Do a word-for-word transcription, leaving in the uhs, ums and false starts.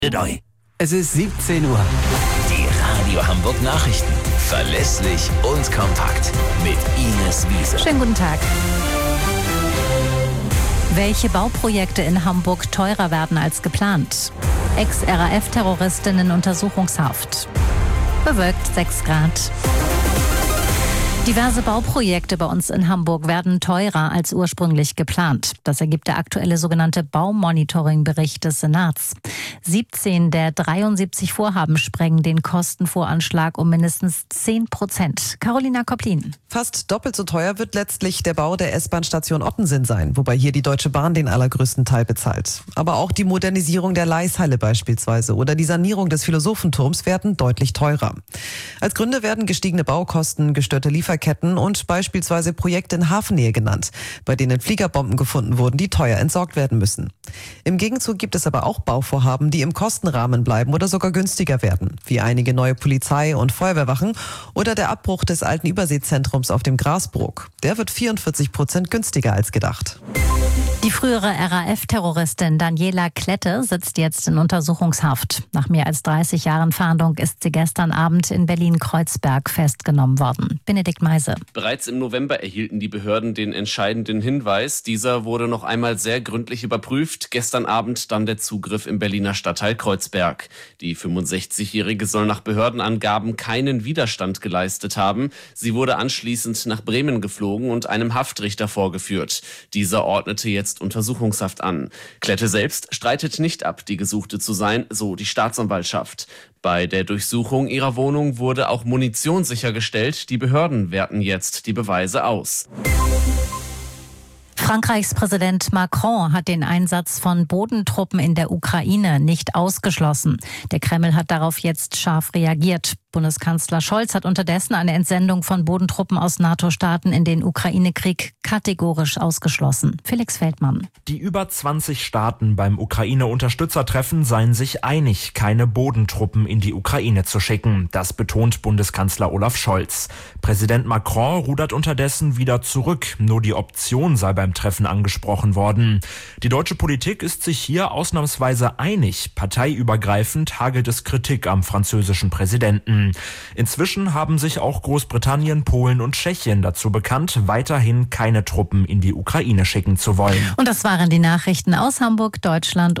Neu. Es ist siebzehn Uhr. Die Radio Hamburg Nachrichten. Verlässlich und kompakt. Mit Ines Wiese. Schönen guten Tag. Welche Bauprojekte in Hamburg teurer werden als geplant? Ex-R A F-Terroristin in Untersuchungshaft. Bewölkt sechs Grad. Diverse Bauprojekte bei uns in Hamburg werden teurer als ursprünglich geplant. Das ergibt der aktuelle sogenannte Baumonitoring-Bericht des Senats. siebzehn der dreiundsiebzig Vorhaben sprengen den Kostenvoranschlag um mindestens zehn Prozent. Carolina Kopplin. Fast doppelt so teuer wird letztlich der Bau der S-Bahn-Station Ottensen sein, wobei hier die Deutsche Bahn den allergrößten Teil bezahlt. Aber auch die Modernisierung der Leishalle beispielsweise oder die Sanierung des Philosophenturms werden deutlich teurer. Als Gründe werden gestiegene Baukosten, gestörte Lieferketten und beispielsweise Projekte in Hafennähe genannt, bei denen Fliegerbomben gefunden wurden, die teuer entsorgt werden müssen. Im Gegenzug gibt es aber auch Bauvorhaben, die im Kostenrahmen bleiben oder sogar günstiger werden, wie einige neue Polizei- und Feuerwehrwachen oder der Abbruch des alten Überseezentrums auf dem Grasbrook. Der wird vierundvierzig Prozent günstiger als gedacht. Die frühere R A F-Terroristin Daniela Klette sitzt jetzt in Untersuchungshaft. Nach mehr als dreißig Jahren Fahndung ist sie gestern Abend in Berlin-Kreuzberg festgenommen worden. Benedikt Meise. Bereits im November erhielten die Behörden den entscheidenden Hinweis. Dieser wurde noch einmal sehr gründlich überprüft. Gestern Abend dann der Zugriff im Berliner Stadtteil Kreuzberg. Die fünfundsechzigjährige soll nach Behördenangaben keinen Widerstand geleistet haben. Sie wurde anschließend nach Bremen geflogen und einem Haftrichter vorgeführt. Dieser ordnete jetzt Untersuchungshaft an. Klette selbst streitet nicht ab, die Gesuchte zu sein, so die Staatsanwaltschaft. Bei der Durchsuchung ihrer Wohnung wurde auch Munition sichergestellt. Die Behörden werten jetzt die Beweise aus. Frankreichs Präsident Macron hat den Einsatz von Bodentruppen in der Ukraine nicht ausgeschlossen. Der Kreml hat darauf jetzt scharf reagiert. Bundeskanzler Scholz hat unterdessen eine Entsendung von Bodentruppen aus NATO-Staaten in den Ukraine-Krieg kategorisch ausgeschlossen. Felix Feldmann. Die über zwanzig Staaten beim Ukraine-Unterstützertreffen seien sich einig, keine Bodentruppen in die Ukraine zu schicken. Das betont Bundeskanzler Olaf Scholz. Präsident Macron rudert unterdessen wieder zurück. Nur die Option sei beim Treffen angesprochen worden. Die deutsche Politik ist sich hier ausnahmsweise einig. Parteiübergreifend hagelt es Kritik am französischen Präsidenten. Inzwischen haben sich auch Großbritannien, Polen und Tschechien dazu bekannt, weiterhin keine Truppen in die Ukraine schicken zu wollen. Und das waren die Nachrichten aus Hamburg, Deutschland